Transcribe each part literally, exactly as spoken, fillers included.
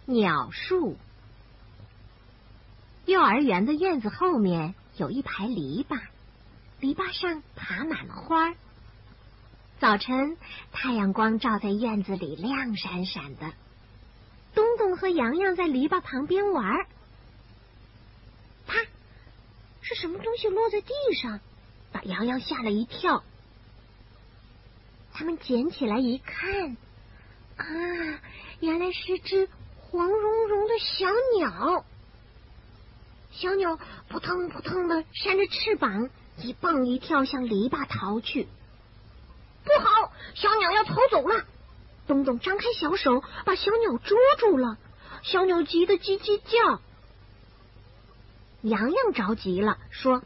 鸟树。幼儿园的院子后面有一排篱笆，篱笆上爬满了花。早晨，太阳光照在院子里，亮闪闪的。东东和洋洋在篱笆旁边玩。啪！是什么东西落在地上，把洋洋吓了一跳。他们捡起来一看，啊，原来是只黄茸茸的小鸟。小鸟扑腾扑腾的扇着翅膀，一蹦一跳向篱笆逃去。不好，小鸟要逃走了！东东张开小手，把小鸟捉住了。小鸟急得叽叽叫。洋洋着急了，说：“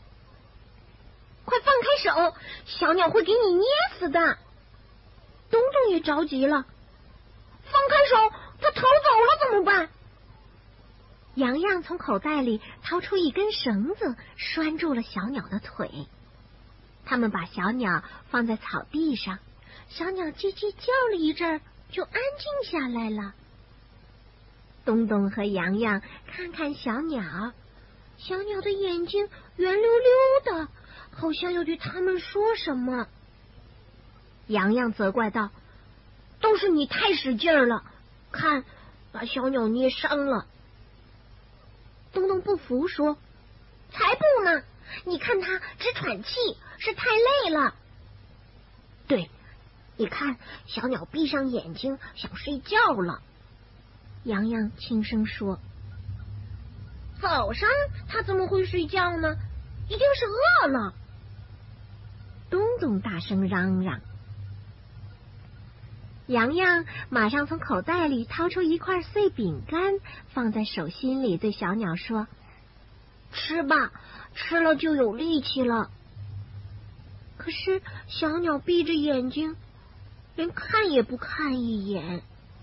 快放开手，小鸟会给你捏死的。”东东也着急了，放开手，它逃走了怎么办？洋洋从口袋里掏出一根绳子，拴住了小鸟的腿。他们把小鸟放在草地上，小鸟叽叽叫了一阵，就安静下来了。东东和洋洋看看小鸟，小鸟的眼睛圆溜溜的，好像要对他们说什么。洋洋责怪道：“都是你太使劲了，看，把小鸟捏伤了。”东东不服说：“才不呢！你看它直喘气，是太累了。”对，你看小鸟闭上眼睛想睡觉了。洋洋轻声说：“早上它怎么会睡觉呢？一定是饿了。”东东大声嚷嚷。洋洋马上从口袋里掏出一块碎饼干，放在手心里，对小鸟说：“吃吧，吃了就有力气了。”可是小鸟闭着眼睛，连看也不看一眼。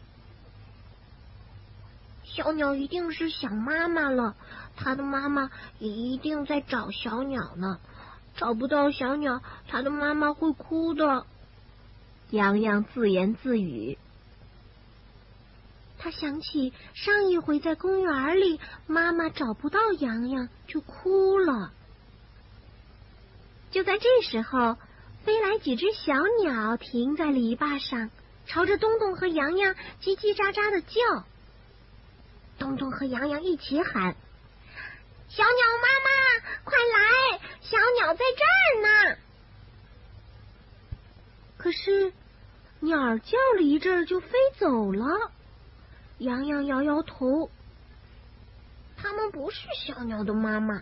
小鸟一定是想妈妈了，它的妈妈也一定在找小鸟呢。找不到小鸟，它的妈妈会哭的。洋洋自言自语。他想起上一回在公园里，妈妈找不到洋洋就哭了。就在这时候，飞来几只小鸟停在篱笆上，朝着东东和洋洋叽叽喳喳的叫。东东和洋洋一起喊：“小鸟妈妈，快来！小鸟在这儿呢！”可是鸟儿叫了一阵就飞走了。洋洋摇摇头，它们不是小鸟的妈妈。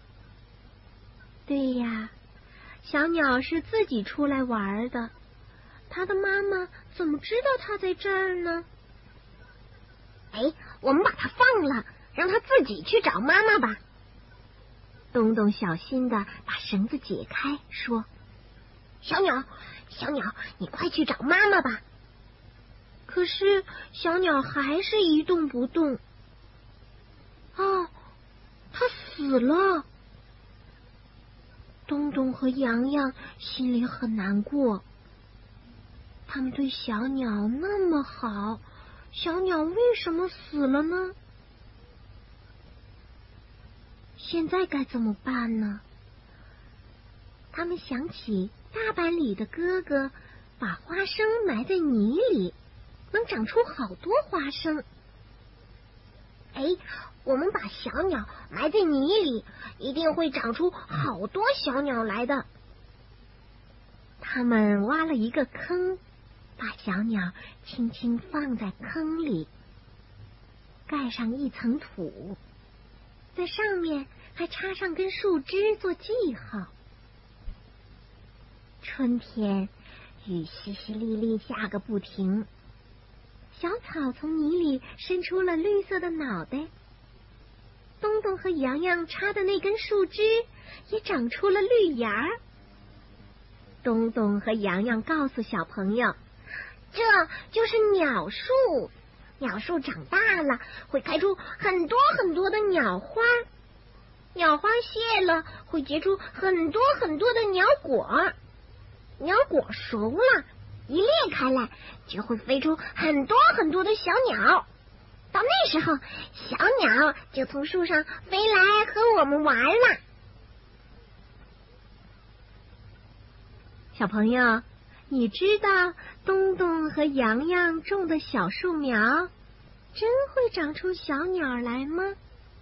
对呀，小鸟是自己出来玩的，它的妈妈怎么知道它在这儿呢？哎，我们把它放了，让它自己去找妈妈吧。东东小心的把绳子解开，说：“小鸟，小鸟，你快去找妈妈吧。”可是小鸟还是一动不动。哦，它死了。东东和洋洋心里很难过，他们对小鸟那么好，小鸟为什么死了呢？现在该怎么办呢？他们想起大班里的哥哥把花生埋在泥里，能长出好多花生。哎，我们把小鸟埋在泥里，一定会长出好多小鸟来的。他们挖了一个坑，把小鸟轻轻放在坑里，盖上一层土，在上面还插上根树枝做记号。春天雨淅淅沥沥下个不停，小草从泥里伸出了绿色的脑袋，东东和洋洋插的那根树枝也长出了绿芽儿。东东和洋洋告诉小朋友，这就是鸟树，鸟树长大了会开出很多很多的鸟花，鸟花谢了会结出很多很多的鸟果，鸟果熟了一裂开来，就会飞出很多很多的小鸟。 到那时候，小鸟就从树上飞来和我们玩了。小朋友，你知道东东和洋洋种的小树苗真会长出小鸟来吗？